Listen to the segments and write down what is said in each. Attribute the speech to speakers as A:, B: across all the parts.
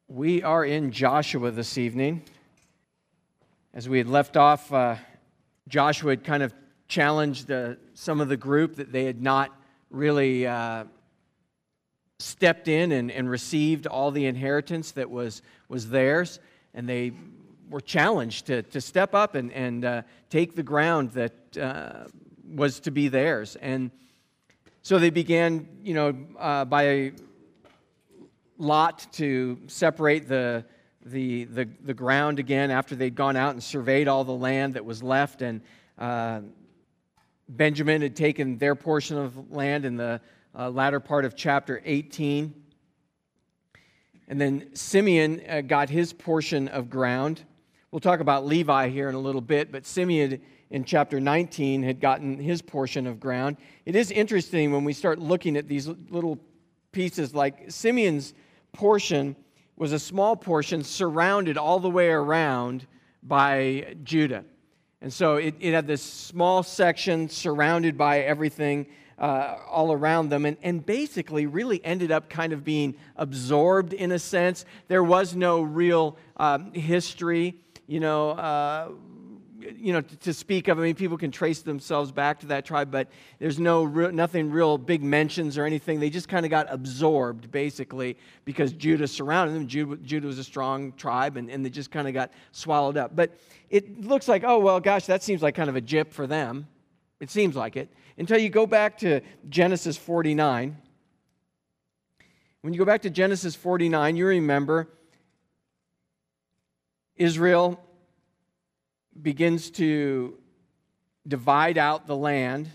A: We are in Joshua this evening. As we had left off, Joshua had kind of challenged some of the group that they had not really stepped in and received all the inheritance that was theirs, and they were challenged to step up and take the ground that was to be theirs. And so they began, by lot to separate the ground again after they'd gone out and surveyed all the land that was left, and Benjamin had taken their portion of land in the latter part of chapter 18, and then Simeon got his portion of ground. We'll talk about Levi here in a little bit, but Simeon in chapter 19 had gotten his portion of ground. It is interesting when we start looking at these little pieces, like Simeon's portion was a small portion surrounded all the way around by Judah. And so it had this small section surrounded by everything all around them, and basically really ended up kind of being absorbed in a sense. There was no real history, to speak of. I mean, people can trace themselves back to that tribe, but there's nothing real big mentions or anything. They just kind of got absorbed, basically, because Judah surrounded them. Judah was a strong tribe, and they just kind of got swallowed up. But it looks like, oh, well, gosh, that seems like kind of a jip for them. It seems like it. Until you go back to Genesis 49. When you go back to Genesis 49, you remember Israel begins to divide out the land,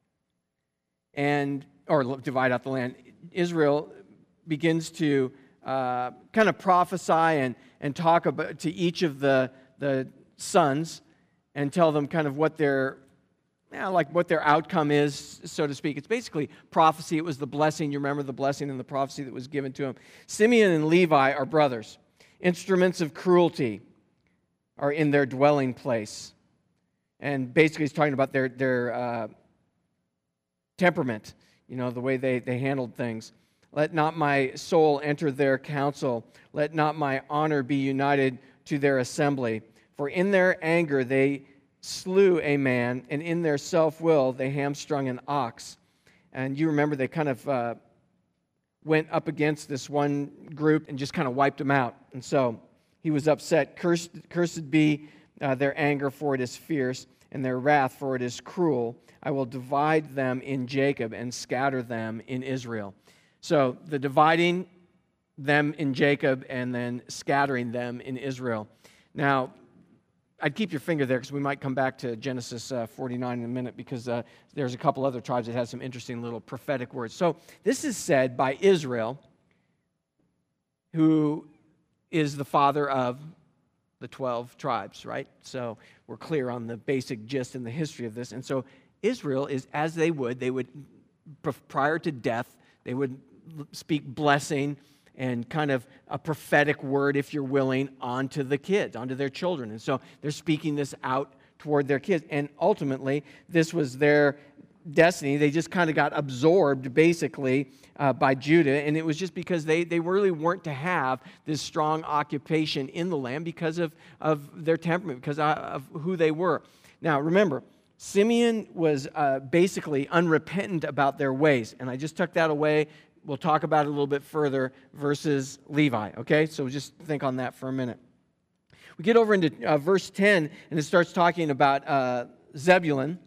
A: Israel begins to kind of prophesy and talk about to each of the sons and tell them kind of what their outcome is, so to speak. It's basically prophecy. It was the blessing. You remember the blessing and the prophecy that was given to him. Simeon and Levi are brothers. Instruments of cruelty are in their dwelling place. And basically he's talking about their temperament, the way they handled things. Let not my soul enter their council. Let not my honor be united to their assembly. For in their anger they slew a man, and in their self-will they hamstrung an ox. And you remember they kind of went up against this one group and just kind of wiped them out. And so he was upset. Cursed be their anger, for it is fierce, and their wrath, for it is cruel. I will divide them in Jacob and scatter them in Israel. So the dividing them in Jacob and then scattering them in Israel. Now, I'd keep your finger there because we might come back to Genesis 49 in a minute, because there's a couple other tribes that have some interesting little prophetic words. So this is said by Israel, who is the father of the 12 tribes, right? So we're clear on the basic gist and the history of this. And so Israel is as they would, prior to death, they would speak blessing and kind of a prophetic word, if you're willing, onto the kids, onto their children. And so they're speaking this out toward their kids. And ultimately, this was their destiny. They just kind of got absorbed, basically, by Judah. And it was just because they really weren't to have this strong occupation in the land because of their temperament, because of who they were. Now, remember, Simeon was basically unrepentant about their ways. And I just took that away. We'll talk about it a little bit further versus Levi, okay? So just think on that for a minute. We get over into verse 10, and it starts talking about Zebulun.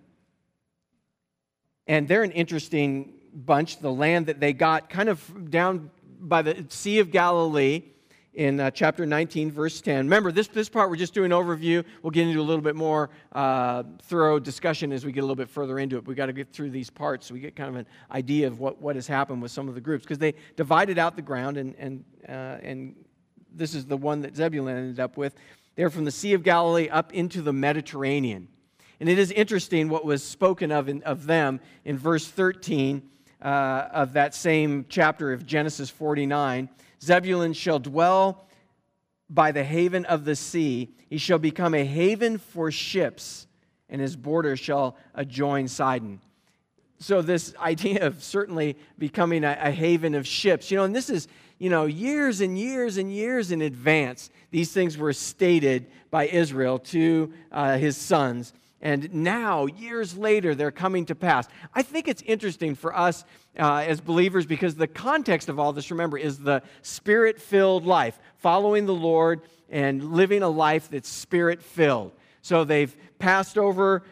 A: And they're an interesting bunch. The land that they got kind of down by the Sea of Galilee in chapter 19, verse 10. Remember, this part we're just doing an overview. We'll get into a little bit more thorough discussion as we get a little bit further into it. We've got to get through these parts so we get kind of an idea of what has happened with some of the groups. Because they divided out the ground, and this is the one that Zebulun ended up with. They're from the Sea of Galilee up into the Mediterranean. And it is interesting what was spoken of them in verse 13 of that same chapter of Genesis 49. Zebulun shall dwell by the haven of the sea. He shall become a haven for ships, and his border shall adjoin Sidon. So this idea of certainly becoming a haven of ships, and this is, years and years and years in advance, these things were stated by Israel to his sons. And now, years later, they're coming to pass. I think it's interesting for us as believers because the context of all this, remember, is the Spirit-filled life, following the Lord and living a life that's Spirit-filled. So they've passed over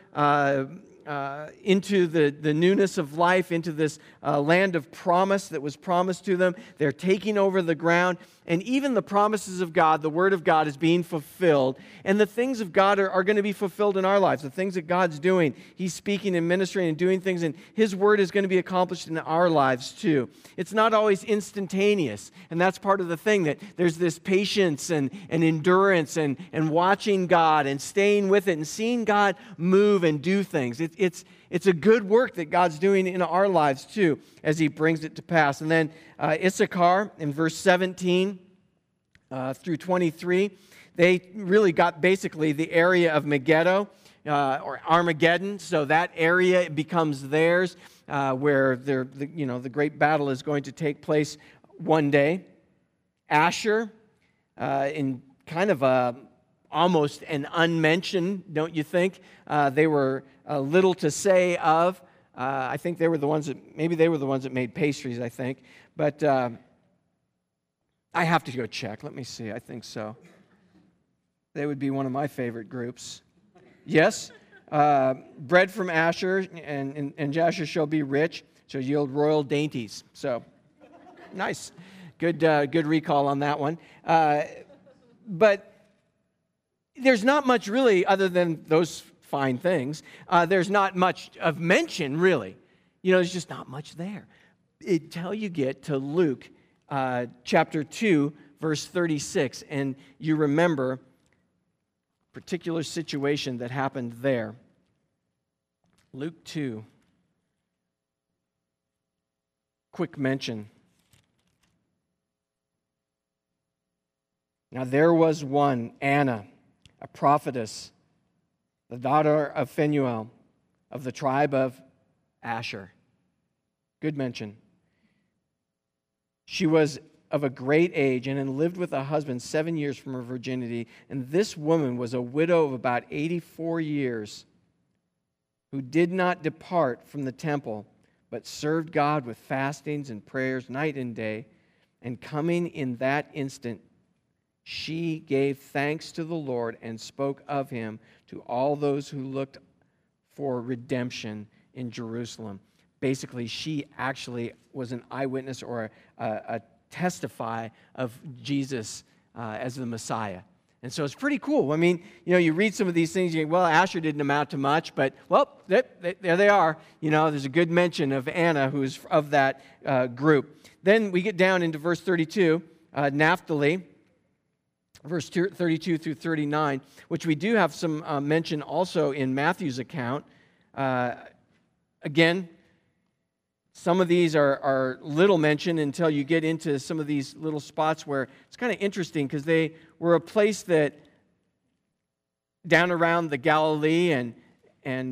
A: into the newness of life, into this land of promise that was promised to them. They're taking over the ground. And even the promises of God, the Word of God is being fulfilled. And the things of God are going to be fulfilled in our lives. The things that God's doing, He's speaking and ministering and doing things. And His Word is going to be accomplished in our lives too. It's not always instantaneous. And that's part of the thing, that there's this patience and endurance and watching God and staying with it and seeing God move and do things. It's a good work that God's doing in our lives too as He brings it to pass. And then Issachar in verse 17 through 23, they really got basically the area of Megiddo or Armageddon. So that area becomes theirs where the great battle is going to take place one day. Asher in kind of almost an unmentioned, don't you think? They were little to say of. I think they were the ones that made pastries, I think. But I have to go check. Let me see. I think so. They would be one of my favorite groups. Yes. Bread from Asher, and Jasher shall be rich, shall yield royal dainties. So, nice. Good recall on that one. But there's not much really other than those fine things. There's not much of mention, really. There's just not much there. Until you get to Luke chapter 2, verse 36, and you remember a particular situation that happened there. Luke 2. Quick mention. Now there was one, Anna, a prophetess, the daughter of Phanuel, of the tribe of Asher. Good mention. She was of a great age and had lived with a husband 7 years from her virginity. And this woman was a widow of about 84 years who did not depart from the temple, but served God with fastings and prayers night and day. And coming in that instant, she gave thanks to the Lord and spoke of Him to all those who looked for redemption in Jerusalem. Basically, she actually was an eyewitness or a testify of Jesus as the Messiah. And so it's pretty cool. I mean, you read some of these things, you think, well, Asher didn't amount to much, but, well, there they are. There's a good mention of Anna, who's of that group. Then we get down into verse 32, Naphtali, verse 32 through 39, which we do have some mention also in Matthew's account. Again, some of these are little mentioned until you get into some of these little spots where it's kind of interesting because they were a place that down around the Galilee and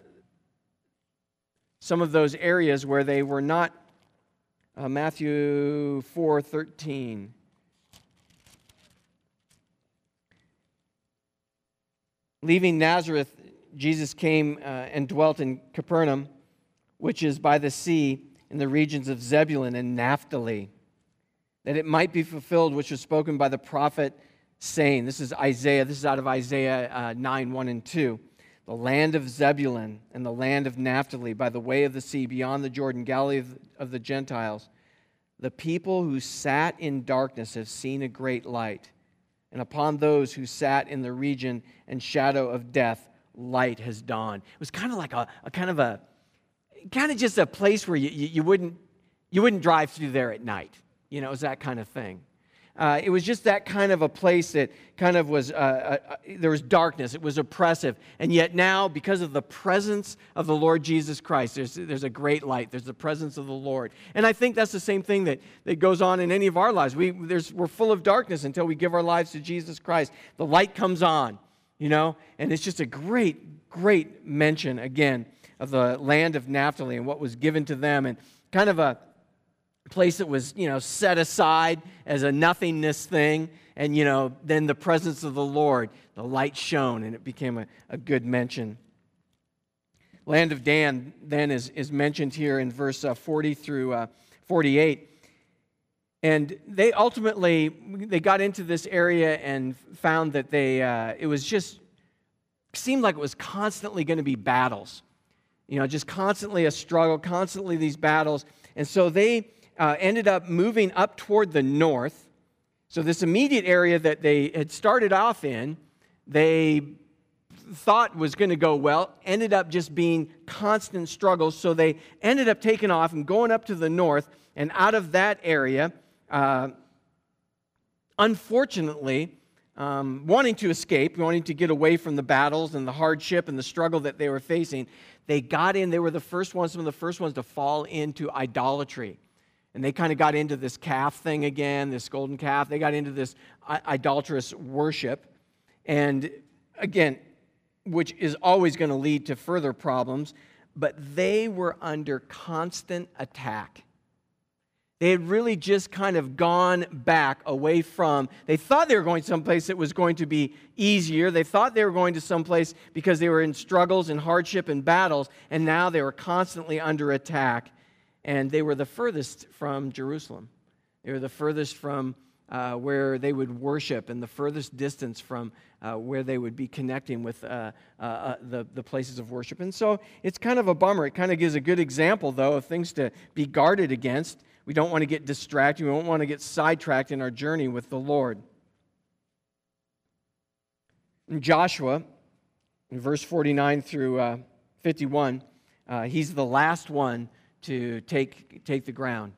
A: some of those areas where they were not. Matthew 4:13. Leaving Nazareth, Jesus came and dwelt in Capernaum, which is by the sea in the regions of Zebulun and Naphtali, that it might be fulfilled which was spoken by the prophet, saying, this is Isaiah, this is out of Isaiah 9, 1 and 2, the land of Zebulun and the land of Naphtali by the way of the sea beyond the Jordan, Galilee of the Gentiles. The people who sat in darkness have seen a great light, and upon those who sat in the region and shadow of death, light has dawned. It was kind of like a kind of just a place where you wouldn't drive through there at night. It was that kind of thing. It was just that kind of a place that kind of was, there was darkness. It was oppressive. And yet now, because of the presence of the Lord Jesus Christ, there's a great light. There's the presence of the Lord. And I think that's the same thing that goes on in any of our lives. We're full of darkness until we give our lives to Jesus Christ. The light comes on, and it's just a great, great mention, again, of the land of Naphtali and what was given to them, and kind of place that was, set aside as a nothingness thing. And, then the presence of the Lord, the light shone, and it became a good mention. Land of Dan then is mentioned here in verse 40 through 48. And they got into this area and found that seemed like it was constantly going to be battles. Just constantly a struggle, constantly these battles. And so they ended up moving up toward the north. So this immediate area that they had started off in, they thought was going to go well, ended up just being constant struggles. So they ended up taking off and going up to the north, and out of that area, unfortunately, wanting to escape, wanting to get away from the battles and the hardship and the struggle that they were facing, they were some of the first ones to fall into idolatry. And they kind of got into this calf thing again, this golden calf. They got into this idolatrous worship. And again, which is always going to lead to further problems, but they were under constant attack. They had really just kind of gone back away from, they thought they were going someplace that was going to be easier. They thought they were going to someplace because they were in struggles and hardship and battles, and now they were constantly under attack. And they were the furthest from Jerusalem. They were the furthest from where they would worship, and the furthest distance from where they would be connecting with the places of worship. And so it's kind of a bummer. It kind of gives a good example, though, of things to be guarded against. We don't want to get distracted. We don't want to get sidetracked in our journey with the Lord. In Joshua, in verse 49 through 51, he's the last one to take the ground.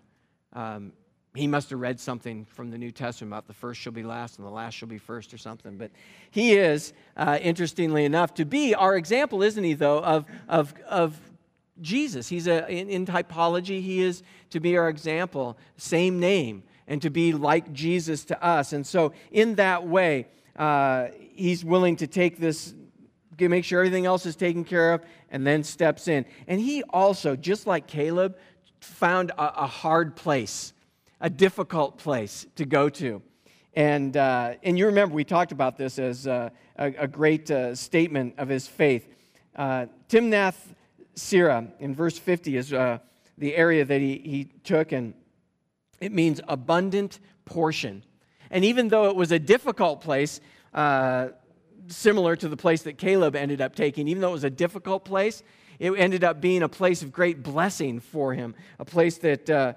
A: He must have read something from the New Testament about the first shall be last and the last shall be first or something. But he is, interestingly enough, to be our example, isn't he, though, of Jesus. He's in typology, he is to be our example, same name, and to be like Jesus to us. And so in that way, he's willing to take this, make sure everything else is taken care of, and then steps in. And he also, just like Caleb, found a hard place, a difficult place to go to. And you remember, we talked about this as a great statement of his faith. Timnath Serah, in verse 50, is the area that he took, and it means abundant portion. And even though it was a difficult place, similar to the place that Caleb ended up taking, even though it was a difficult place, it ended up being a place of great blessing for him, a place that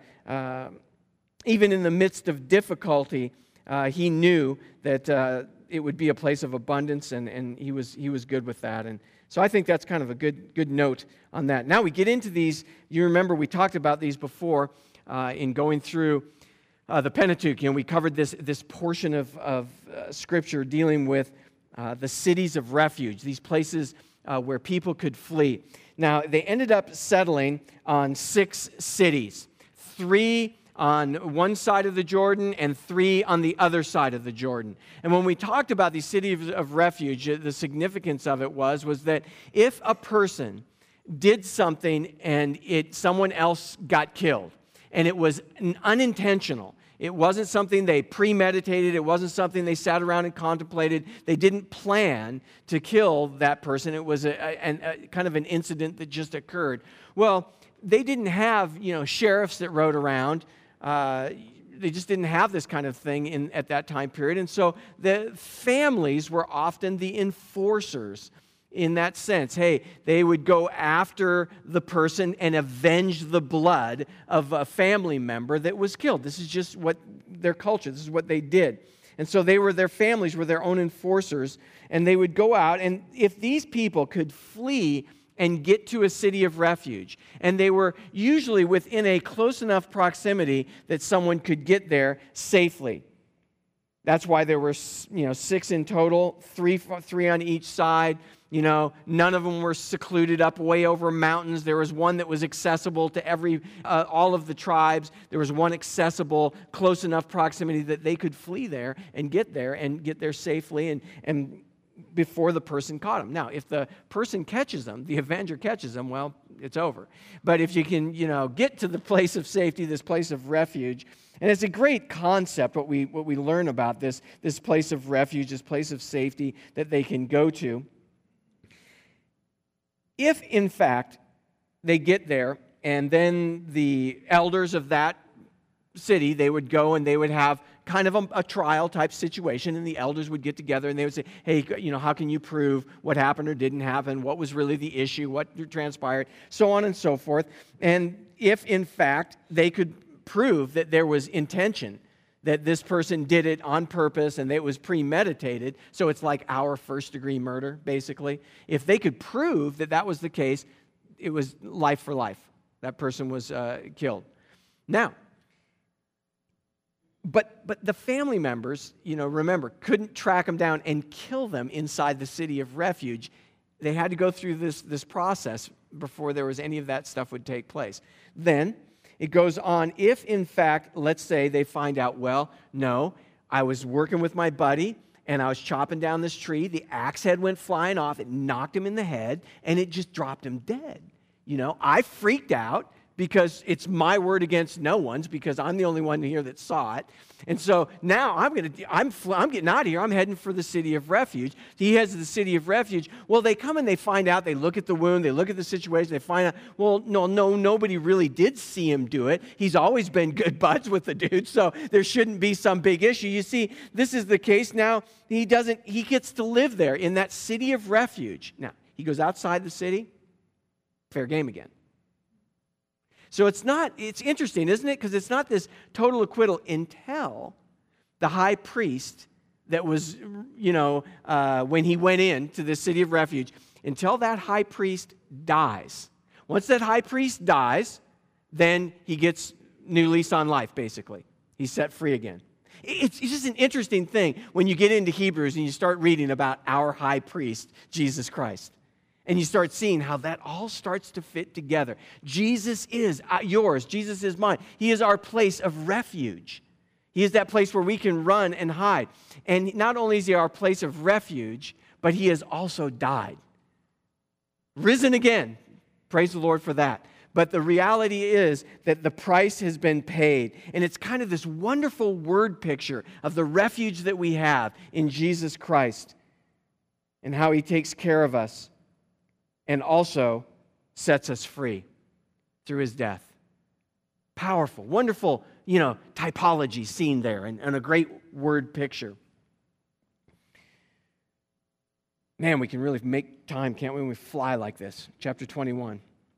A: even in the midst of difficulty, he knew that it would be a place of abundance, and he was good with that. And so I think that's kind of a good note on that. Now we get into these. You remember we talked about these before in going through the Pentateuch. We covered this portion of Scripture dealing with the cities of refuge, these places where people could flee. Now, they ended up settling on 6 cities, 3 on one side of the Jordan and 3 on the other side of the Jordan. And when we talked about these cities of refuge, the significance of it was that if a person did something and someone else got killed, and it was unintentional, it wasn't something they premeditated. It wasn't something they sat around and contemplated. They didn't plan to kill that person. It was a kind of an incident that just occurred. Well, they didn't have sheriffs that rode around. They just didn't have this kind of thing at that time period. And so the families were often the enforcers in that sense. Hey, they would go after the person and avenge the blood of a family member that was killed. This is just what their culture, this is what they did. And so their families were their own enforcers, and they would go out, and if these people could flee and get to a city of refuge, and they were usually within a close enough proximity that someone could get there safely. That's why there were 6 in total, 3 on each side. None of them were secluded up way over mountains. There was one that was accessible to all of the tribes. There was one accessible, close enough proximity that they could flee there and get there safely and before the person caught them. Now, if the person catches them, the avenger catches them, well, it's over. But if you can, get to the place of safety, this place of refuge, and it's a great concept, what we learn about this place of refuge, this place of safety that they can go to. If, in fact, they get there, and then the elders of that city, they would go and they would have kind of a trial type situation, and the elders would get together and they would say, hey, how can you prove what happened or didn't happen, what was really the issue, what transpired, so on and so forth. And if, in fact, they could prove that there was intention, that this person did it on purpose and that it was premeditated, so it's like our first-degree murder, basically. If they could prove that that was the case, it was life for life. That person was killed. Now, but the family members, remember, couldn't track them down and kill them inside the city of refuge. They had to go through this process before there was any of that stuff would take place. Then it goes on, if in fact, let's say they find out, well, no, I was working with my buddy and I was chopping down this tree, the axe head went flying off, it knocked him in the head, and it just dropped him dead. I freaked out because it's my word against no one's, because I'm the only one here that saw it. And so now I'm getting out of here. I'm heading for the city of refuge. He heads to the city of refuge. Well, they come and they find out, they look at the wound, they look at the situation, they find out, well, no, nobody really did see him do it. He's always been good buds with the dude, so there shouldn't be some big issue. You see, this is the case now. He gets to live there in that city of refuge. Now, he goes outside the city, fair game again. So it's interesting, isn't it? Because it's not this total acquittal until the high priest that was, when he went into the city of refuge, until that high priest dies. Once that high priest dies, then he gets new lease on life, basically. He's set free again. It's just an interesting thing when you get into Hebrews and you start reading about our high priest, Jesus Christ. And you start seeing how that all starts to fit together. Jesus is yours. Jesus is mine. He is our place of refuge. He is that place where we can run and hide. And not only is he our place of refuge, but he has also died. Risen again. Praise the Lord for that. But the reality is that the price has been paid. And it's kind of this wonderful word picture of the refuge that we have in Jesus Christ and how he takes care of us and also sets us free through his death. Powerful, wonderful, typology seen there and a great word picture. Man, we can really make time, can't we, when we fly like this? Chapter 21.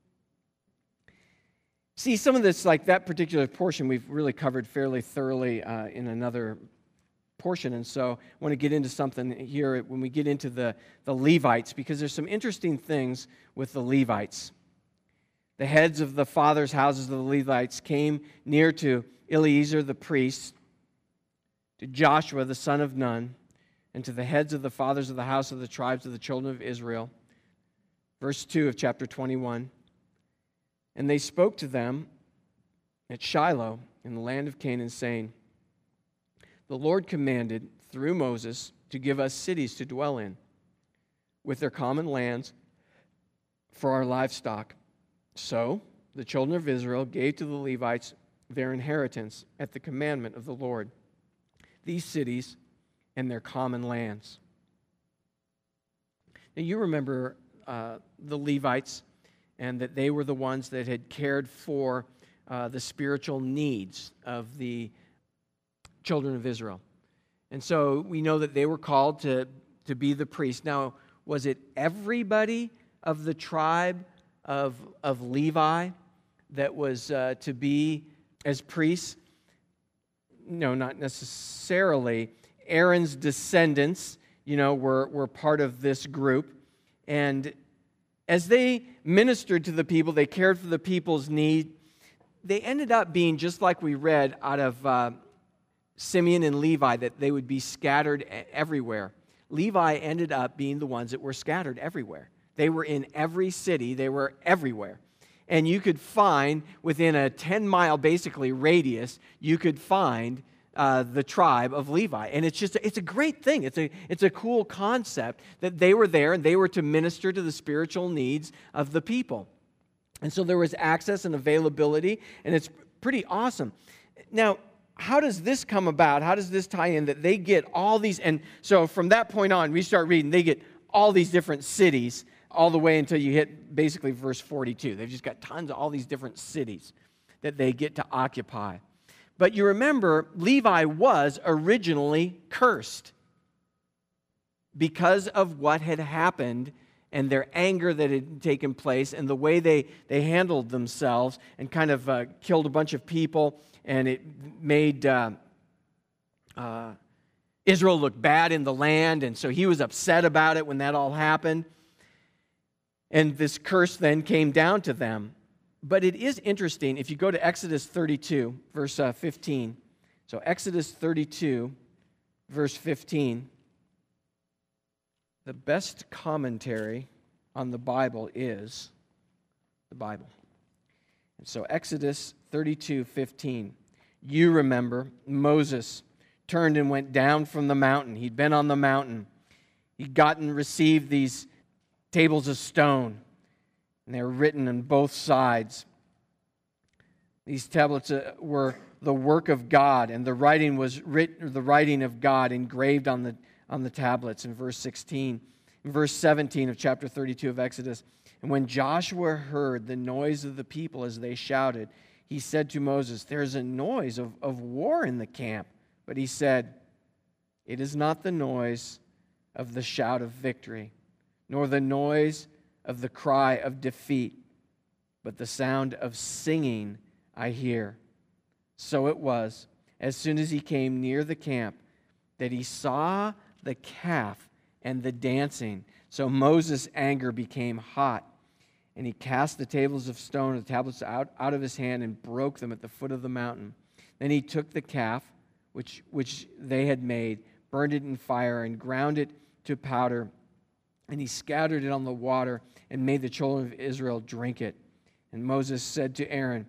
A: See, some of this, like that particular portion, we've really covered fairly thoroughly in another portion, and so I want to get into something here when we get into the Levites, because there's some interesting things with the Levites. The heads of the fathers' houses of the Levites came near to Eleazar the priest, to Joshua the son of Nun, and to the heads of the fathers of the house of the tribes of the children of Israel. Verse 2 of chapter 21. And they spoke to them at Shiloh in the land of Canaan, saying, the Lord commanded through Moses to give us cities to dwell in, with their common lands for our livestock. So the children of Israel gave to the Levites their inheritance at the commandment of the Lord, these cities and their common lands. Now you remember the Levites, and that they were the ones that had cared for the spiritual needs of the children of Israel. And so we know that they were called to be the priests. Now, was it everybody of the tribe of Levi that was to be as priests? No, not necessarily. Aaron's descendants, were part of this group. And as they ministered to the people, they cared for the people's need, they ended up being, just like we read out of Simeon and Levi, that they would be scattered everywhere. Levi ended up being the ones that were scattered everywhere. They were in every city. They were everywhere. And you could find, within a 10-mile, basically, radius, you could find the tribe of Levi. And it's a great thing. It's a cool concept that they were there and they were to minister to the spiritual needs of the people. And so there was access and availability, and it's pretty awesome. Now, how does this come about? How does this tie in that they get all these? And so from that point on, we start reading, they get all these different cities all the way until you hit basically verse 42. They've just got tons of all these different cities that they get to occupy. But you remember, Levi was originally cursed because of what had happened and their anger that had taken place and the way they handled themselves and kind of killed a bunch of people, and it made Israel look bad in the land, and so he was upset about it when that all happened. And this curse then came down to them. But it is interesting, if you go to Exodus 32, verse 15. So Exodus 32, verse 15. The best commentary on the Bible is the Bible. And so Exodus 32, 15. You remember Moses turned and went down from the mountain. He'd been on the mountain. He'd received these tables of stone, and they were written on both sides. These tablets were the work of God, and the writing was written, the writing of God engraved on the tablets in verse 16. In verse 17 of chapter 32 of Exodus, and when Joshua heard the noise of the people as they shouted, he said to Moses, "There's a noise of war in the camp." But he said, "It is not the noise of the shout of victory, nor the noise of the cry of defeat, but the sound of singing I hear." So it was, as soon as he came near the camp, that he saw the calf and the dancing. So Moses' anger became hot, and he cast the tables of stone, the tablets out of his hand, and broke them at the foot of the mountain. Then he took the calf, which they had made, burned it in fire, and ground it to powder, and he scattered it on the water and made the children of Israel drink it. And Moses said to Aaron,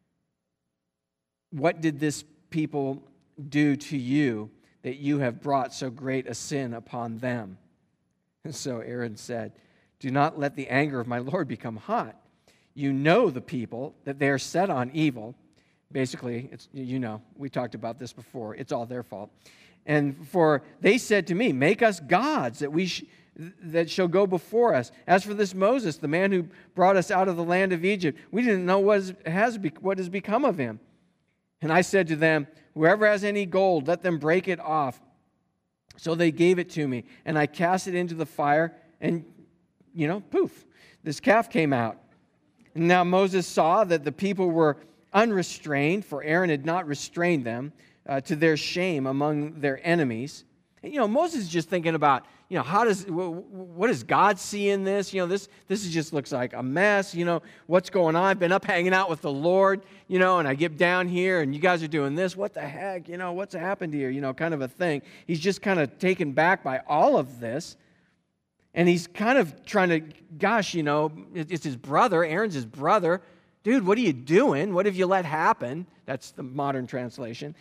A: "What did this people do to you that you have brought so great a sin upon them?" And so Aaron said, "Do not let the anger of my Lord become hot. You know the people, that they are set on evil." Basically, we talked about this before. It's all their fault. "And for they said to me, 'Make us gods that shall go before us.' As for this Moses, the man who brought us out of the land of Egypt, we didn't know what has become of him. And I said to them, 'Whoever has any gold, let them break it off.' So they gave it to me, and I cast it into the fire, and, poof, this calf came out. And now Moses saw that the people were unrestrained, for Aaron had not restrained them, to their shame among their enemies." And, Moses is just thinking about, what does God see in this? This just looks like a mess. What's going on? I've been up hanging out with the Lord, and I get down here and you guys are doing this. What the heck? What's happened here? Kind of a thing. He's just kind of taken back by all of this. And he's kind of trying to, it's his brother. Aaron's his brother. Dude, what are you doing? What have you let happen? That's the modern translation.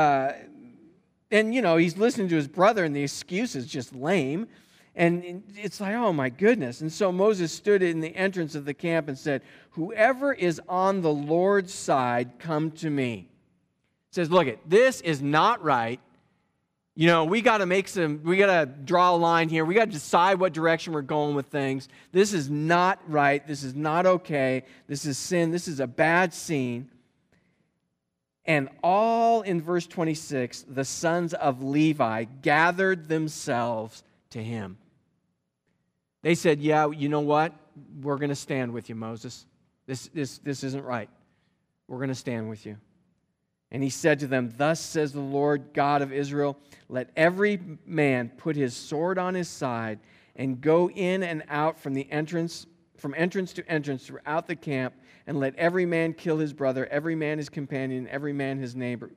A: And, he's listening to his brother, and the excuse is just lame. And it's like, oh, my goodness. And so Moses stood in the entrance of the camp and said, "Whoever is on the Lord's side, come to me." It says, look, this is not right. We got to draw a line here. We got to decide what direction we're going with things. This is not right. This is not okay. This is sin. This is a bad scene. And all in verse 26, the sons of Levi gathered themselves to him. They said, "Yeah, you know what? We're going to stand with you, Moses. This isn't right. We're going to stand with you." And he said to them, "Thus says the Lord God of Israel, let every man put his sword on his side and go in and out from entrance to entrance throughout the camp, and let every man kill his brother, every man his companion, every man his neighbor."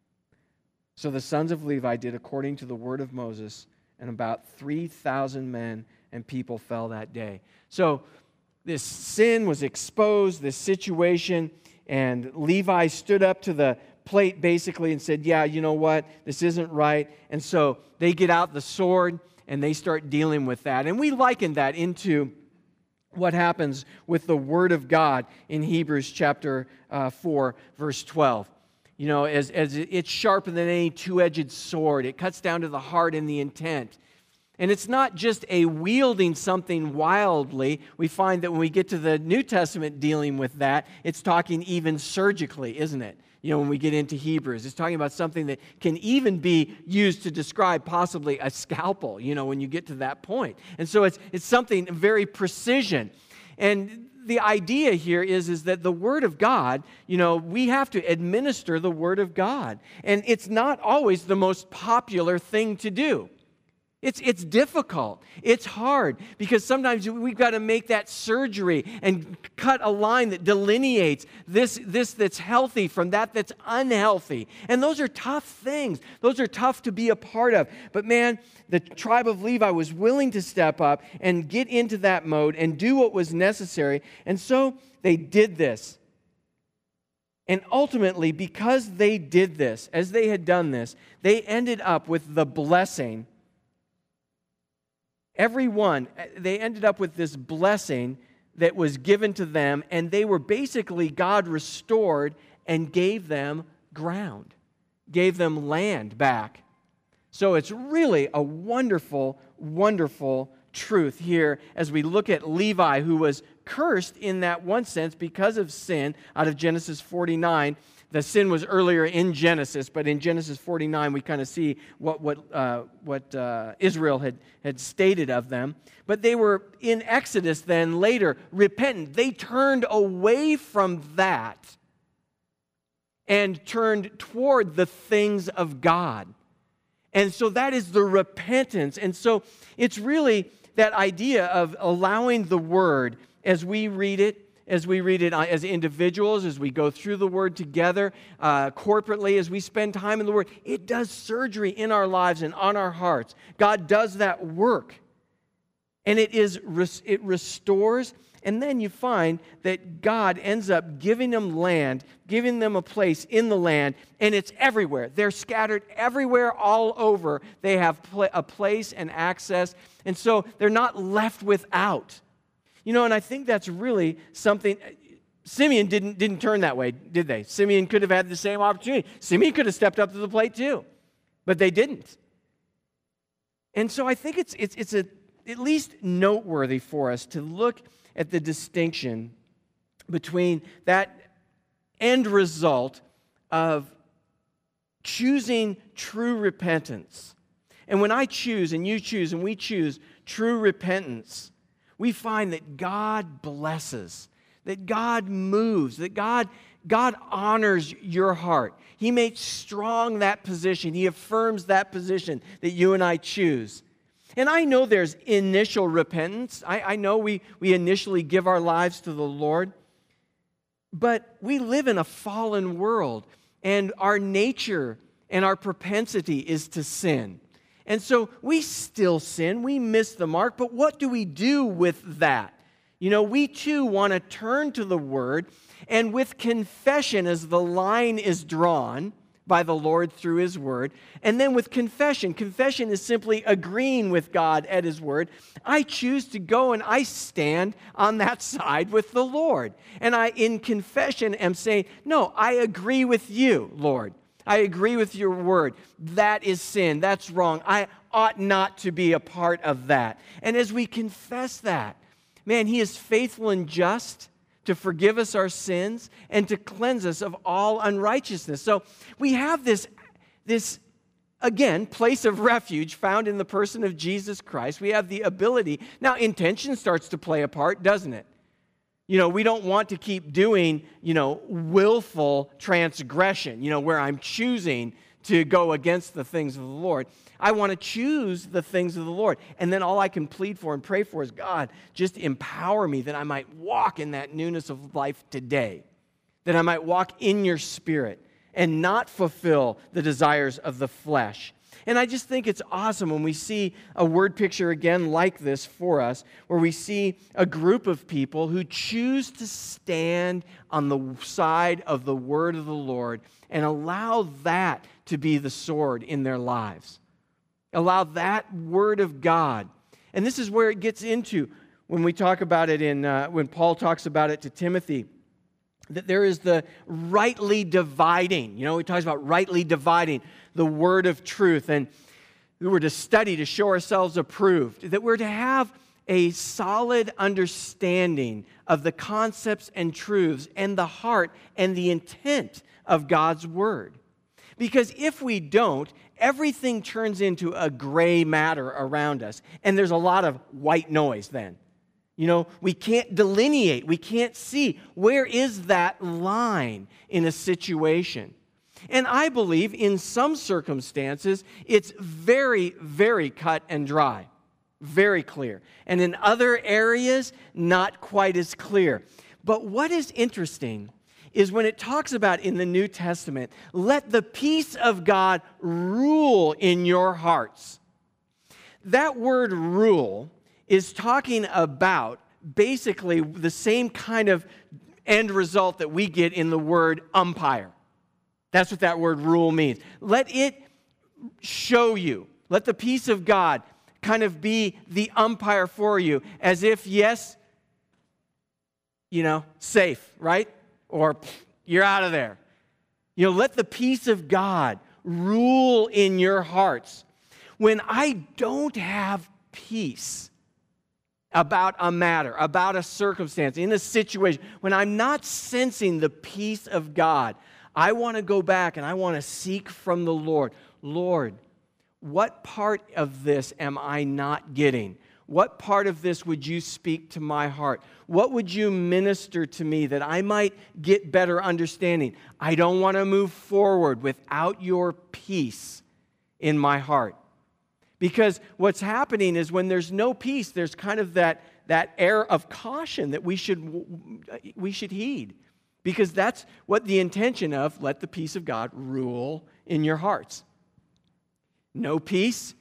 A: So the sons of Levi did according to the word of Moses, and about 3,000 men and people fell that day. So this sin was exposed, this situation, and Levi stood up to the plate basically and said, "Yeah, you know what? This isn't right." And so they get out the sword and they start dealing with that. And we liken that into what happens with the Word of God in Hebrews chapter 4, verse 12. You know, as it's sharper than any two-edged sword. It cuts down to the heart and the intent. And it's not just a wielding something wildly. We find that when we get to the New Testament dealing with that, it's talking even surgically, isn't it? You know, when we get into Hebrews, it's talking about something that can even be used to describe possibly a scalpel, you know, when you get to that point. And so it's something very precision. And the idea here is that the Word of God, you know, we have to administer the Word of God. And it's not always the most popular thing to do. It's difficult. It's hard because sometimes we've got to make that surgery and cut a line that delineates this that's healthy from that's unhealthy. And those are tough things. Those are tough to be a part of. But man, the tribe of Levi was willing to step up and get into that mode and do what was necessary. And so they did this. And ultimately, because they did this, as they had done this, they ended up with the blessing. They ended up with this blessing that was given to them, and they were basically, God restored and gave them ground, gave them land back. So it's really a wonderful, wonderful truth here as we look at Levi, who was cursed in that one sense because of sin out of Genesis 49. The sin was earlier in Genesis, but in Genesis 49 we kind of see what Israel had stated of them. But they were in Exodus then later repentant. They turned away from that and turned toward the things of God. And so that is the repentance. And so it's really that idea of allowing the Word as we read it as individuals, as we go through the Word together, corporately, as we spend time in the Word. It does surgery in our lives and on our hearts. God does that work. And it restores. And then you find that God ends up giving them land, giving them a place in the land, and it's everywhere. They're scattered everywhere all over. They have a place and access, and so they're not left without. You know, and I think that's really something. Simeon didn't turn that way, did they? Simeon could have had the same opportunity. Simeon could have stepped up to the plate too, but they didn't. And so I think it's at least noteworthy for us to look at the distinction between that end result of choosing true repentance. And when I choose, and you choose, and we choose true repentance, we find that God blesses, that God moves, that God honors your heart. He makes strong that position. He affirms that position that you and I choose. And I know there's initial repentance. I know we initially give our lives to the Lord. But we live in a fallen world, and our nature and our propensity is to sin. And so we still sin, we miss the mark, but what do we do with that? You know, we too want to turn to the Word, and with confession as the line is drawn by the Lord through His Word, and then with confession is simply agreeing with God at His Word. I choose to go and I stand on that side with the Lord. And I, in confession, am saying, no, I agree with you, Lord. I agree with your word. That is sin. That's wrong. I ought not to be a part of that. And as we confess that, man, He is faithful and just to forgive us our sins and to cleanse us of all unrighteousness. So we have this again, place of refuge found in the person of Jesus Christ. We have the ability. Now, intention starts to play a part, doesn't it? You know, we don't want to keep doing, willful transgression, where I'm choosing to go against the things of the Lord. I want to choose the things of the Lord. And then all I can plead for and pray for is, God, just empower me that I might walk in that newness of life today, that I might walk in your Spirit and not fulfill the desires of the flesh. And I just think it's awesome when we see a word picture again like this for us, where we see a group of people who choose to stand on the side of the word of the Lord and allow that to be the sword in their lives. Allow that word of God. And this is where it gets into when we talk about it when Paul talks about it to Timothy, that there is the rightly dividing. You know, he talks about rightly dividing the word of truth. And we were to study to show ourselves approved. That we're to have a solid understanding of the concepts and truths and the heart and the intent of God's word. Because if we don't, everything turns into a gray matter around us. And there's a lot of white noise then. You know, we can't delineate. We can't see where is that line in a situation. And I believe in some circumstances, it's very, very cut and dry. Very clear. And in other areas, not quite as clear. But what is interesting is when it talks about in the New Testament, let the peace of God rule in your hearts. That word rule is talking about basically the same kind of end result that we get in the word umpire. That's what that word rule means. Let it show you. Let the peace of God kind of be the umpire for you, as if, yes, you know, safe, right? Or you're out of there. You know, let the peace of God rule in your hearts. When I don't have peace about a matter, about a circumstance, in a situation, when I'm not sensing the peace of God, I want to go back and I want to seek from the Lord. Lord, what part of this am I not getting? What part of this would you speak to my heart? What would you minister to me that I might get better understanding? I don't want to move forward without your peace in my heart. Because what's happening is when there's no peace, there's kind of that air of caution that we should heed. Because that's what the intention of let the peace of God rule in your hearts. No peace,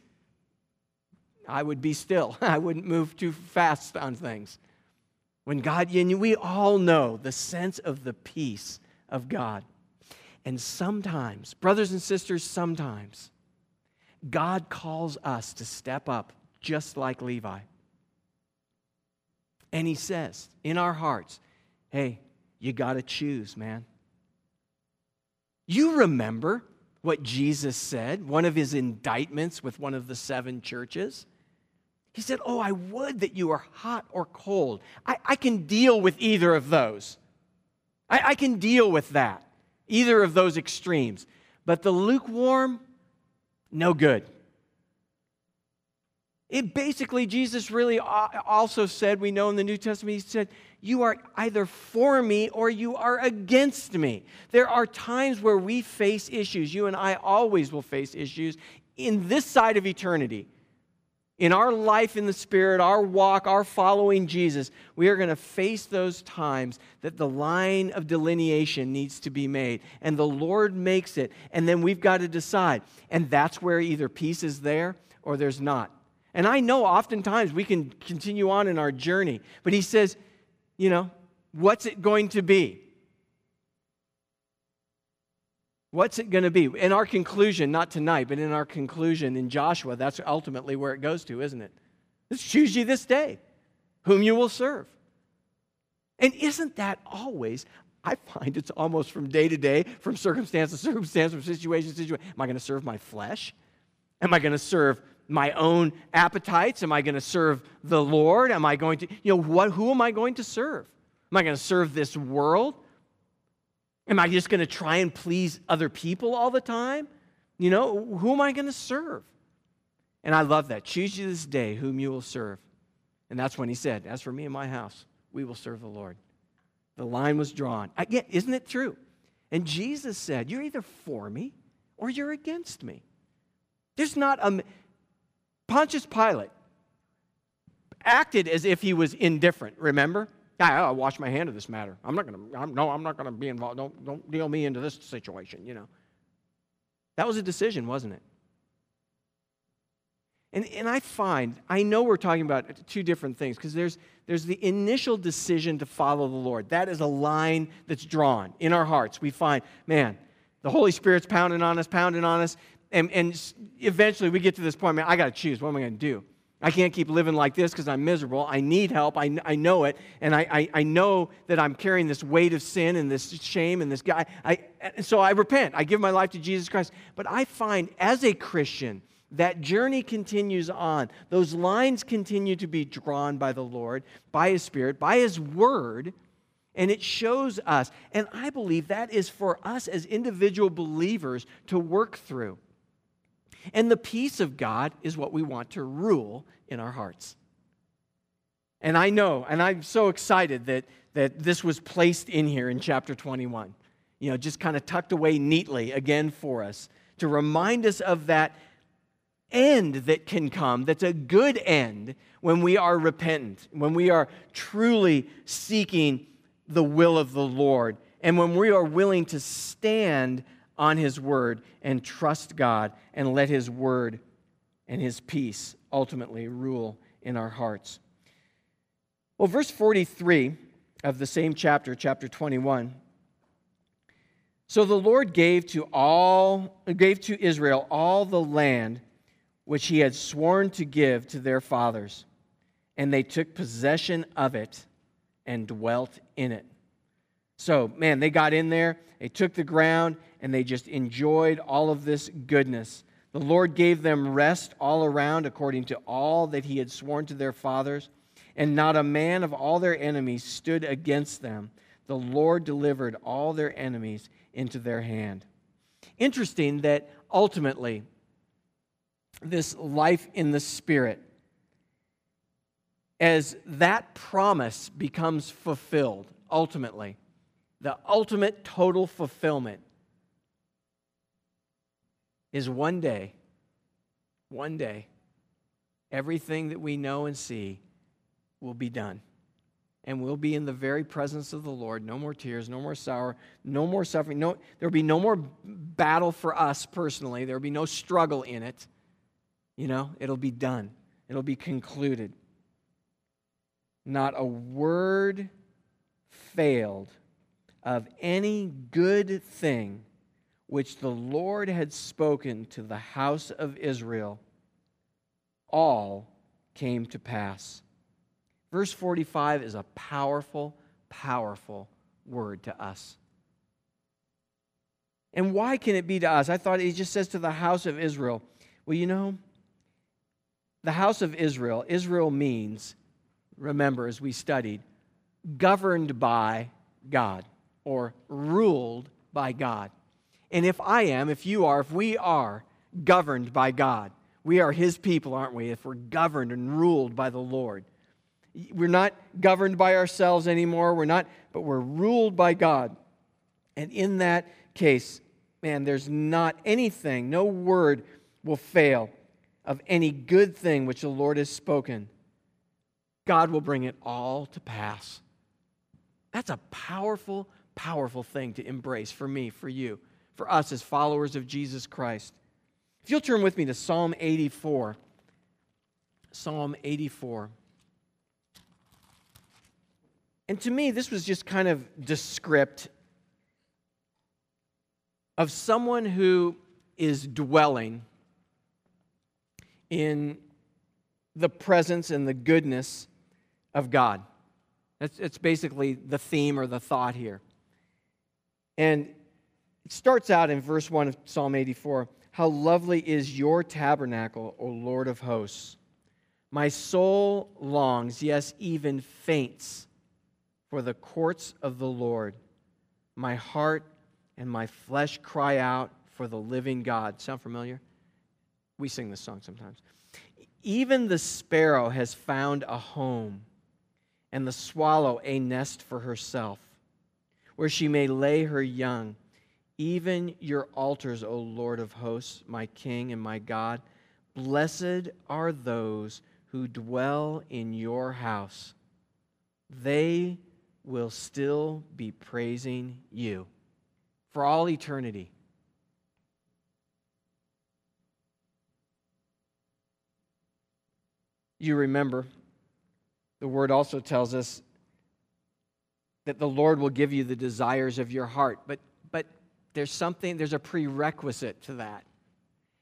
A: I would be still. I wouldn't move too fast on things. When God, and we all know the sense of the peace of God. And sometimes, brothers and sisters, sometimes, God calls us to step up just like Levi. And he says in our hearts, hey, you got to choose, man. You remember what Jesus said, one of his indictments with one of the 7 churches. He said, oh, I would that you were hot or cold. I can deal with either of those. I can deal with that, either of those extremes. But the lukewarm, no good. It basically, Jesus really also said, we know in the New Testament, he said, you are either for me or you are against me. There are times where we face issues. You and I always will face issues in this side of eternity. In our life in the Spirit, our walk, our following Jesus, we are going to face those times that the line of delineation needs to be made. And the Lord makes it. And then we've got to decide. And that's where either peace is there or there's not. And I know oftentimes we can continue on in our journey. But he says, you know, what's it going to be? What's it going to be? In our conclusion, not tonight, but in our conclusion in Joshua, that's ultimately where it goes to, isn't it? Let's choose ye this day whom you will serve. And isn't that always, I find it's almost from day to day, from circumstance to circumstance, from situation to situation. Am I going to serve my flesh? Am I going to serve my own appetites? Am I going to serve the Lord? Am I going to, who am I going to serve? Am I going to serve this world? Am I just going to try and please other people all the time? Who am I going to serve? And I love that. Choose you this day whom you will serve. And that's when he said, as for me and my house, we will serve the Lord. The line was drawn. Again, isn't it true? And Jesus said, you're either for me or you're against me. There's not a... Pontius Pilate acted as if he was indifferent, remember? I'll wash my hand of this matter. I'm not going to be involved. Don't deal me into this situation, That was a decision, wasn't it? And I know we're talking about 2 different things, because there's the initial decision to follow the Lord. That is a line that's drawn in our hearts. We find, man, the Holy Spirit's pounding on us, and eventually we get to this point, man, I got to choose. What am I going to do? I can't keep living like this because I'm miserable. I need help. I know it. And I know that I'm carrying this weight of sin and this shame and this guy. So I repent. I give my life to Jesus Christ. But I find as a Christian, that journey continues on. Those lines continue to be drawn by the Lord, by His Spirit, by His Word, and it shows us. And I believe that is for us as individual believers to work through. And the peace of God is what we want to rule in our hearts. And I know, and I'm so excited that this was placed in here in chapter 21. Just kind of tucked away neatly again for us to remind us of that end that can come, that's a good end when we are repentant, when we are truly seeking the will of the Lord, and when we are willing to stand on His Word and trust God and let His Word and His peace ultimately rule in our hearts. Well, verse 43 of the same chapter, chapter 21. So the Lord gave to Israel all the land which He had sworn to give to their fathers, and they took possession of it and dwelt in it. So, man, they got in there, they took the ground, and they just enjoyed all of this goodness. The Lord gave them rest all around according to all that He had sworn to their fathers, and not a man of all their enemies stood against them. The Lord delivered all their enemies into their hand. Interesting that ultimately, this life in the Spirit, as that promise becomes fulfilled, ultimately, the ultimate total fulfillment is one day, everything that we know and see will be done. And we'll be in the very presence of the Lord. No more tears, no more sorrow, no more suffering. There will be no more battle for us personally. There will be no struggle in it. It'll be done. It'll be concluded. Not a word failed of any good thing which the Lord had spoken to the house of Israel, all came to pass. Verse 45 is a powerful, powerful word to us. And why can it be to us? I thought it just says to the house of Israel. Well, the house of Israel, Israel means, remember as we studied, governed by God or ruled by God. And if we are governed by God, we are His people, aren't we? If we're governed and ruled by the Lord. We're not governed by ourselves anymore, but we're ruled by God. And in that case, man, there's not anything, no word will fail of any good thing which the Lord has spoken. God will bring it all to pass. That's a powerful, powerful thing to embrace for me, for you, for us as followers of Jesus Christ. If you'll turn with me to Psalm 84. Psalm 84. And to me, this was just kind of descript of someone who is dwelling in the presence and the goodness of God. It's basically the theme or the thought here. And it starts out in verse 1 of Psalm 84. How lovely is your tabernacle, O Lord of hosts. My soul longs, yes, even faints, for the courts of the Lord. My heart and my flesh cry out for the living God. Sound familiar? We sing this song sometimes. Even the sparrow has found a home, and the swallow a nest for herself, where she may lay her young. Even your altars, O Lord of hosts, my King and my God. Blessed are those who dwell in your house. They will still be praising you for all eternity. You remember, the word also tells us that the Lord will give you the desires of your heart. But there's a prerequisite to that.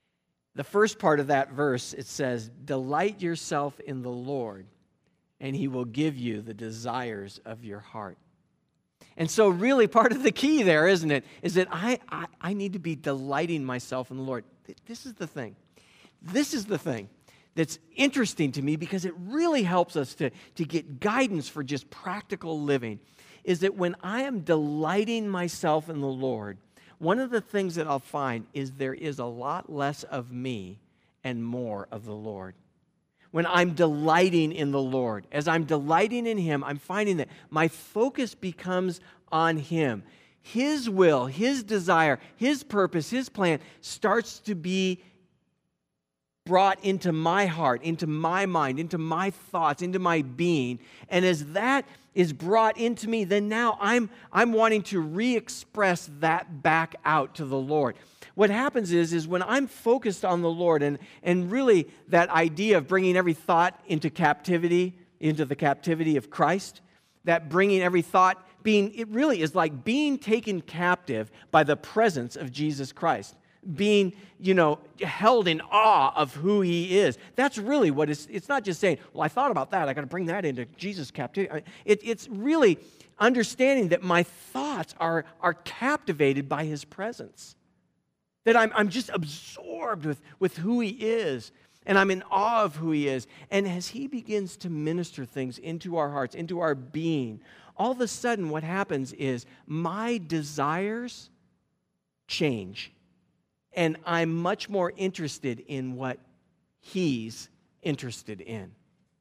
A: The first part of that verse, it says, delight yourself in the Lord, and he will give you the desires of your heart. And so really part of the key there, isn't it, is that I need to be delighting myself in the Lord. This is the thing. This is the thing that's interesting to me, because it really helps us to get guidance for just practical living, is that when I am delighting myself in the Lord, one of the things that I'll find is there is a lot less of me and more of the Lord. When I'm delighting in the Lord, as I'm delighting in him, I'm finding that my focus becomes on him. His will, his desire, his purpose, his plan starts to be brought into my heart, into my mind, into my thoughts, into my being. And as that is brought into me, then now I'm wanting to re-express that back out to the Lord. What happens is when I'm focused on the Lord, and really that idea of bringing every thought into the captivity of Christ, that bringing every thought it really is like being taken captive by the presence of Jesus Christ. Being, held in awe of who he is. That's really what it's not just saying, well, I thought about that, I got to bring that into Jesus' captivity. It's really understanding that my thoughts are captivated by his presence. That I'm just absorbed with who he is, and I'm in awe of who he is. And as he begins to minister things into our hearts, into our being, all of a sudden what happens is my desires change. And I'm much more interested in what he's interested in.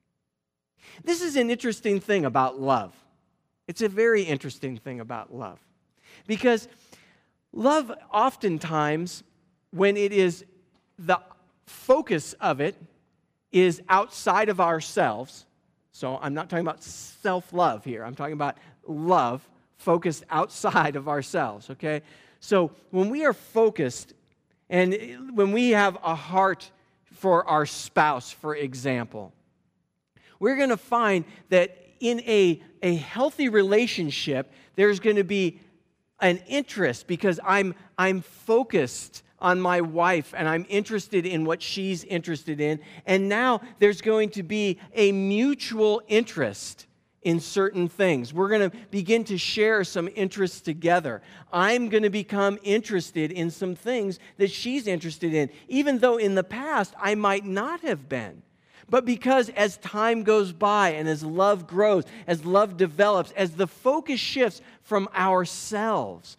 A: This is an interesting thing about love. It's a very interesting thing about love. Because love oftentimes, when it is the focus of it is outside of ourselves. So I'm not talking about self-love here. I'm talking about love focused outside of ourselves, okay? So when we are focused, and when we have a heart for our spouse, for example, we're going to find that in a healthy relationship, there's going to be an interest, because I'm focused on my wife and I'm interested in what she's interested in. And now there's going to be a mutual interest in certain things. We're going to begin to share some interests together. I'm going to become interested in some things that she's interested in, even though in the past I might not have been. But because as time goes by and as love grows, as love develops, as the focus shifts from ourselves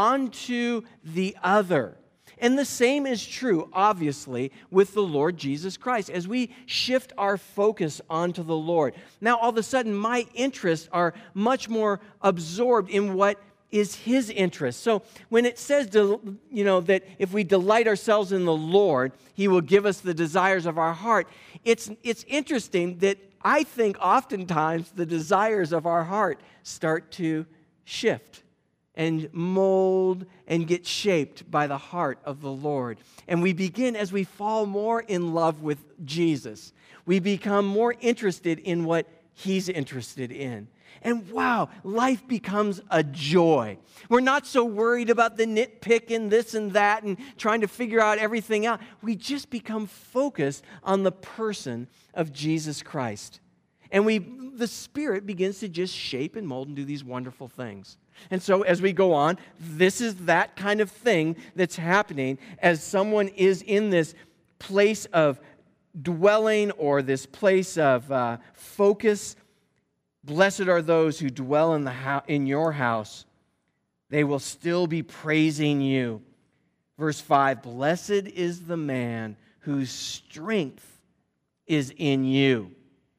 A: onto the other. And the same is true, obviously, with the Lord Jesus Christ. As we shift our focus onto the Lord, now all of a sudden my interests are much more absorbed in what is his interest. So when it says, that if we delight ourselves in the Lord, he will give us the desires of our heart, it's interesting that I think oftentimes the desires of our heart start to shift and mold and get shaped by the heart of the Lord. And we begin, as we fall more in love with Jesus, we become more interested in what he's interested in. And wow, life becomes a joy. We're not so worried about the nitpick and this and that and trying to figure out everything out. We just become focused on the person of Jesus Christ. And the Spirit begins to just shape and mold and do these wonderful things. And so as we go on, this is that kind of thing that's happening as someone is in this place of dwelling or this place of focus. Blessed are those who dwell in your house. They will still be praising you. Verse 5, blessed is the man whose strength is in you,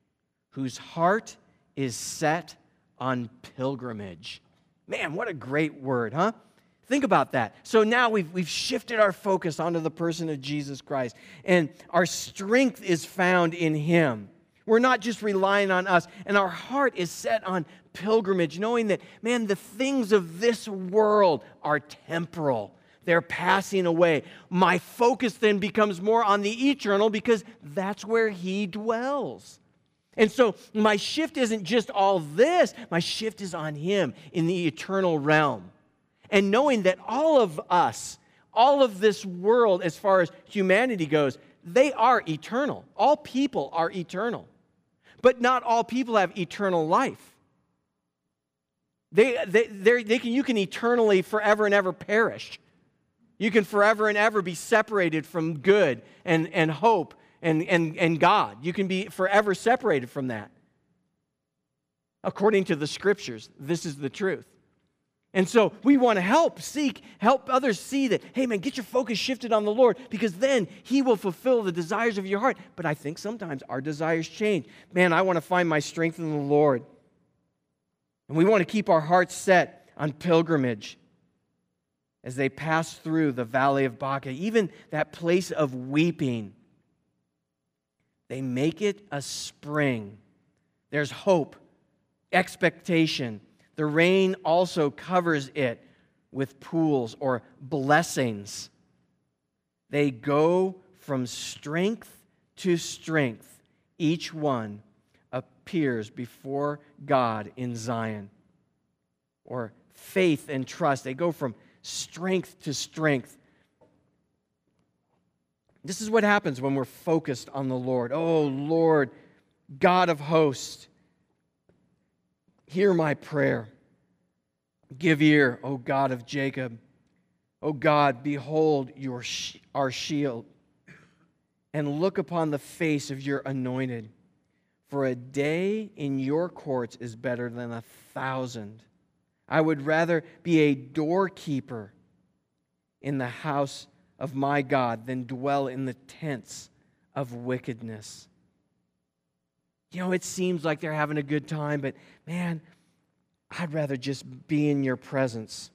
A: whose heart is set on pilgrimage. Man, what a great word, huh? Think about that. So now we've shifted our focus onto the person of Jesus Christ, and our strength is found in him. We're not just relying on us, and our heart is set on pilgrimage, knowing that, man, the things of this world are temporal. They're passing away. My focus then becomes more on the eternal because that's where he dwells. And so my shift isn't just all this. My shift is on him in the eternal realm. And knowing that all of us, all of this world, as far as humanity goes, they are eternal. All people are eternal. But not all people have eternal life. You can eternally, forever and ever perish. You can forever and ever be separated from good and hope and God. You can be forever separated from that. According to the Scriptures, this is the truth. And so we want to help others see that, hey man, get your focus shifted on the Lord, because then He will fulfill the desires of your heart. But I think sometimes our desires change. Man, I want to find my strength in the Lord. And we want to keep our hearts set on pilgrimage as they pass through the valley of Baca, even that place of weeping. They make it a spring. There's hope, expectation. The rain also covers it with pools or blessings. They go from strength to strength. Each one appears before God in Zion. Or faith and trust. They go from strength to strength. This is what happens when we're focused on the Lord. Oh, Lord, God of hosts, hear my prayer. Give ear, O God of Jacob. O God, behold our shield, and look upon the face of your anointed. For a day in your courts is better than 1,000. I would rather be a doorkeeper in the house of my God than dwell in the tents of wickedness. You know, it seems like they're having a good time, but man, I'd rather just be in your presence.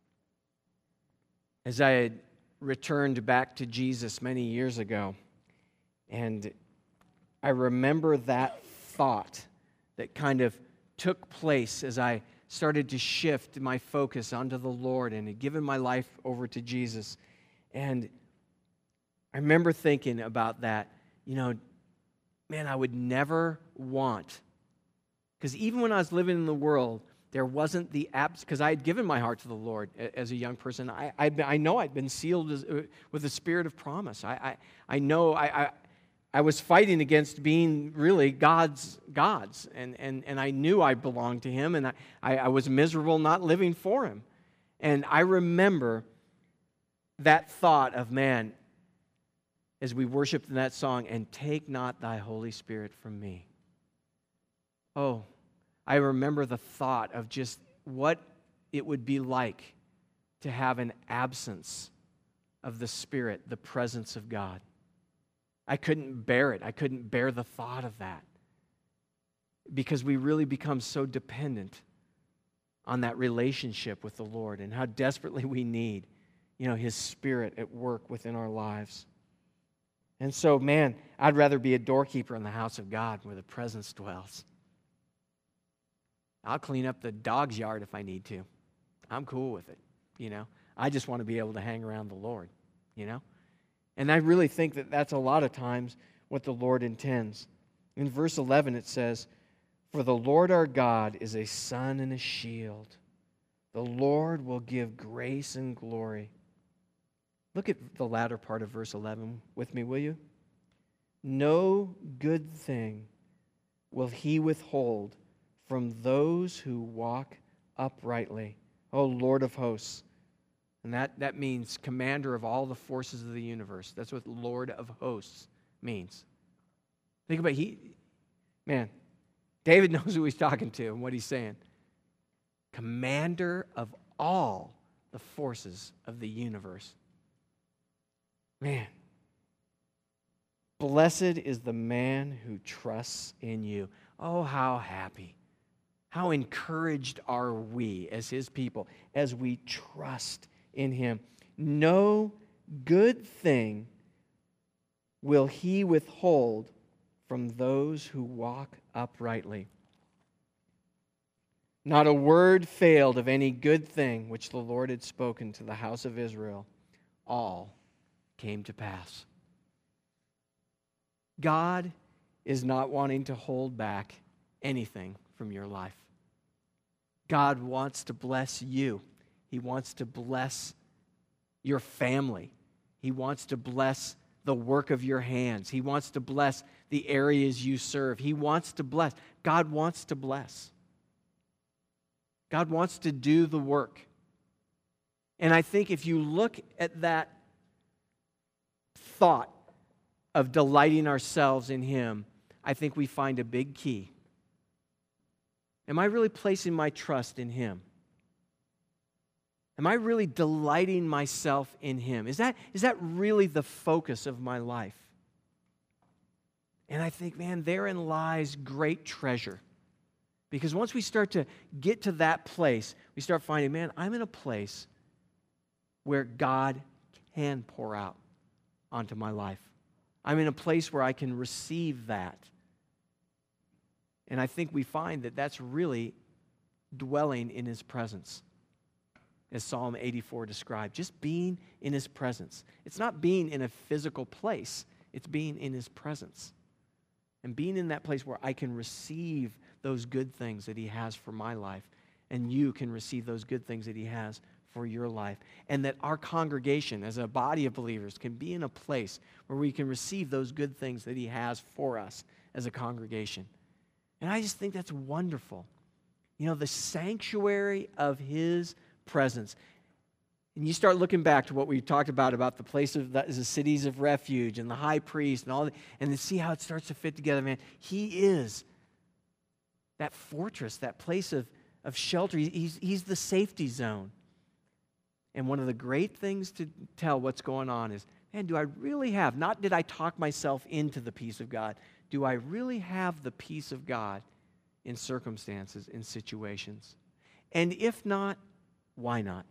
A: As I had returned back to Jesus many years ago, and I remember that thought that kind of took place as I started to shift my focus onto the Lord and had given my life over to Jesus. And I remember thinking about that, man, I would never want, because even when I was living in the world, there wasn't the because I had given my heart to the Lord as a young person. I know I'd been sealed with the spirit of promise. I know I was fighting against being really God's, and I knew I belonged to Him, and I was miserable not living for Him. And I remember that thought of, man, as we worshiped in that song, and take not thy Holy Spirit from me. Oh, I remember the thought of just what it would be like to have an absence of the Spirit, the presence of God. I couldn't bear it. I couldn't bear the thought of that, because we really become so dependent on that relationship with the Lord and how desperately we need, His Spirit at work within our lives. And so, man, I'd rather be a doorkeeper in the house of God where the presence dwells. I'll clean up the dog's yard if I need to. I'm cool with it, I just want to be able to hang around the Lord, And I really think that that's a lot of times what the Lord intends. In verse 11 it says, "For the Lord our God is a sun and a shield. The Lord will give grace and glory." Look at the latter part of verse 11 with me, will you? "No good thing will He withhold from those who walk uprightly." O Lord of hosts. And that means commander of all the forces of the universe. That's what Lord of hosts means. Think about David knows who he's talking to and what he's saying. Commander of all the forces of the universe. Man, blessed is the man who trusts in you. Oh, how happy. How encouraged are we as His people as we trust in Him. No good thing will He withhold from those who walk uprightly. Not a word failed of any good thing which the Lord had spoken to the house of Israel. All came to pass. God is not wanting to hold back anything from your life. God wants to bless you. He wants to bless your family. He wants to bless the work of your hands. He wants to bless the areas you serve. He wants to bless. God wants to bless. God wants to do the work. And I think if you look at that thought of delighting ourselves in Him, I think we find a big key. Am I really placing my trust in Him? Am I really delighting myself in Him? Is that really the focus of my life? And I think, man, therein lies great treasure. Because once we start to get to that place, we start finding, man, I'm in a place where God can pour out onto my life. I'm in a place where I can receive that. And I think we find that that's really dwelling in His presence, as Psalm 84 described, just being in His presence. It's not being in a physical place, it's being in His presence. And being in that place where I can receive those good things that He has for my life, and you can receive those good things that He has for your life. And that our congregation, as a body of believers, can be in a place where we can receive those good things that He has for us as a congregation. And I just think that's wonderful. You know, the sanctuary of His presence. And you start looking back to what we talked about the place of the cities of refuge and the high priest and all that, and to see how it starts to fit together, man. He is that fortress, that place of shelter. He's the safety zone. And one of the great things to tell what's going on is, man, do I really have, not did I talk myself into the peace of God, do I really have the peace of God in circumstances, in situations? And if not, why not?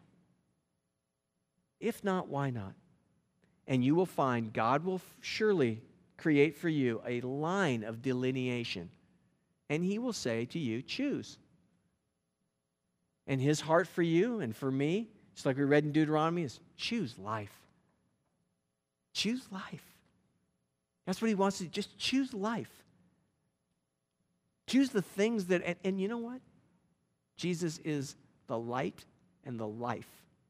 A: If not, why not? And you will find God will surely create for you a line of delineation. And He will say to you, choose. And His heart for you and for me, just like we read in Deuteronomy, is choose life. Choose life. That's what He wants to do. Just choose life. Choose the things that, and you know what? Jesus is the light and the life.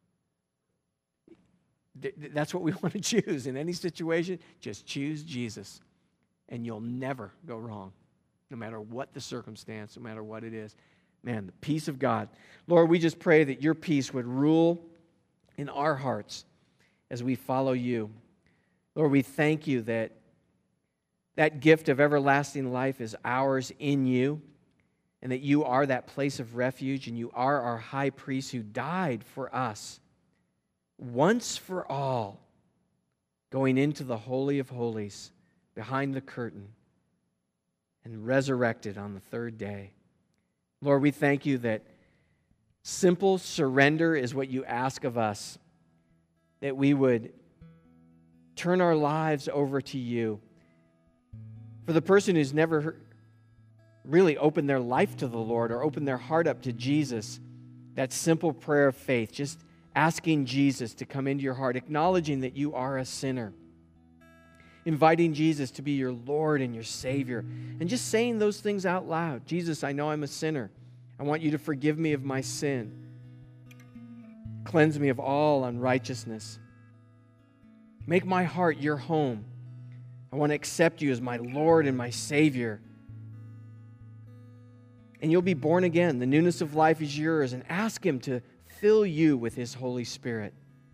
A: That's what we want to choose in any situation. Just choose Jesus, and you'll never go wrong, no matter what the circumstance, no matter what it is. Man, the peace of God. Lord, we just pray that your peace would rule in our hearts as we follow you. Lord, we thank you that that gift of everlasting life is ours in you, and that you are that place of refuge, and you are our high priest who died for us once for all, going into the Holy of Holies, behind the curtain, and resurrected on the third day. Lord, we thank you that simple surrender is what you ask of us, that we would turn our lives over to you. For the person who's never really opened their life to the Lord or opened their heart up to Jesus, that simple prayer of faith, just asking Jesus to come into your heart, acknowledging that you are a sinner, inviting Jesus to be your Lord and your Savior, and just saying those things out loud. Jesus, I know I'm a sinner. I want you to forgive me of my sin. Cleanse me of all unrighteousness. Make my heart your home. I want to accept you as my Lord and my Savior. And you'll be born again. The newness of life is yours. And ask Him to fill you with His Holy Spirit.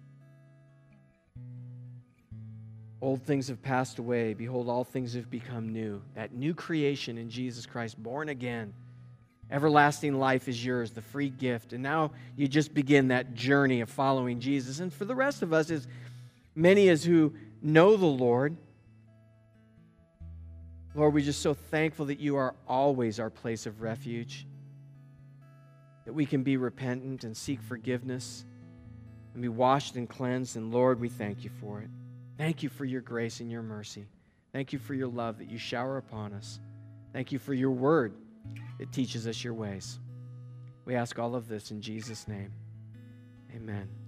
A: Old things have passed away. Behold, all things have become new. That new creation in Jesus Christ, born again. Everlasting life is yours, the free gift. And now you just begin that journey of following Jesus. And for the rest of us, as many as who know the Lord, Lord, we're just so thankful that you are always our place of refuge, that we can be repentant and seek forgiveness and be washed and cleansed. And Lord, we thank you for it. Thank you for your grace and your mercy. Thank you for your love that you shower upon us. Thank you for your word that teaches us your ways. We ask all of this in Jesus' name. Amen.